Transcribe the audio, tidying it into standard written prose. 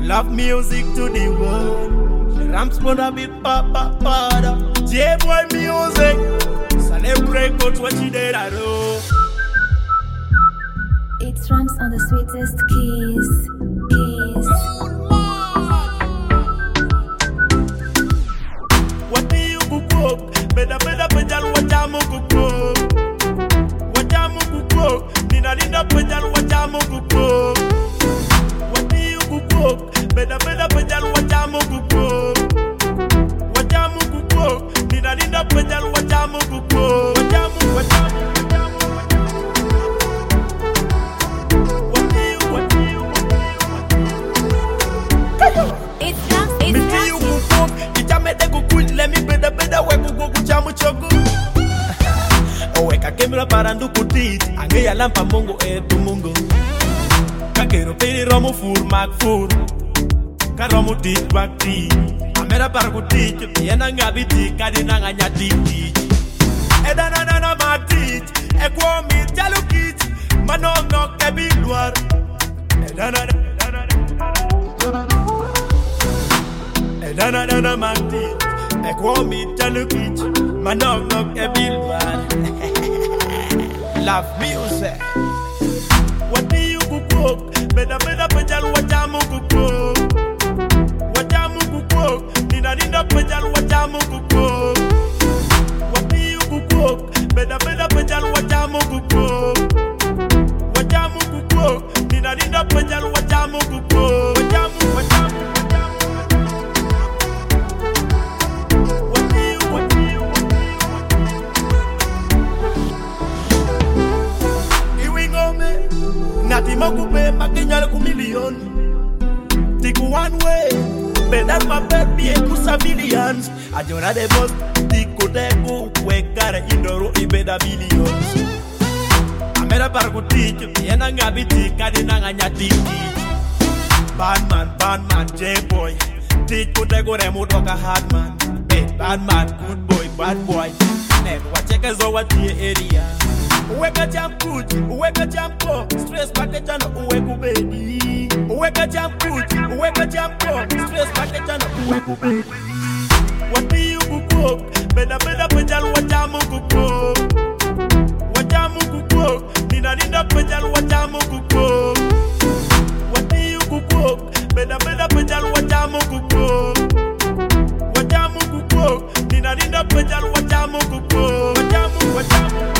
Love music to the world. The ramps wanna be pa-pa-pa-da. J-boy music. Celebrate what she did at all. It's Rams on the sweetest keys. What do you cook? Better, pejal, what I'm cook. What I'm cook. Nina, pejal, what I'm cook. What do you cook? Better, pejal, what I'm cook. What I'm cook. Nina, pejal, what I'm cook. Kemra parandu kuti ange ya lampa mongo tu mungo kakero peri romo fur mak fur ka romo tit bakti amera parguti yena ngabiti kadina nganya titi edana na mati e kwa mi jalukit manongo kebilwar edana mati e kwa mi jalukit manongo kebilwar. Love music. What do you cook? Better, pejal, what I'm cook. What I'm cook. Nina, pejal, what I'm cook. What do you cook? Better, pejal, what I'm cook. What I'm cook. Nina, pejal, what I'm cook. Nati makupe makinyale ku million. Tiku one way. Better my baby kusa millions. Ajona de boss. Tiku teku wekare indoro ibeda billions. Amera parkuti. Yena ngabiti kadina nganya titi. Badman, J-boy. Tiku teku remu toka hard man. Hey, badman, good boy, bad boy. Never wacheke zo wati area. Uweka jamputi, uweka jampo. Stress package ana uweku bedi. Uweka jamputi, uweka jampo. Stress package ana uweku bedi. What do you cook? Better, pejal, what I'm cook. What I'm cook. Nina, pejal, what I'm cook. What do you cook? Better, pejal, what I'm cook. What I'm cook. Nina, pejal, what I'm cook. What I'm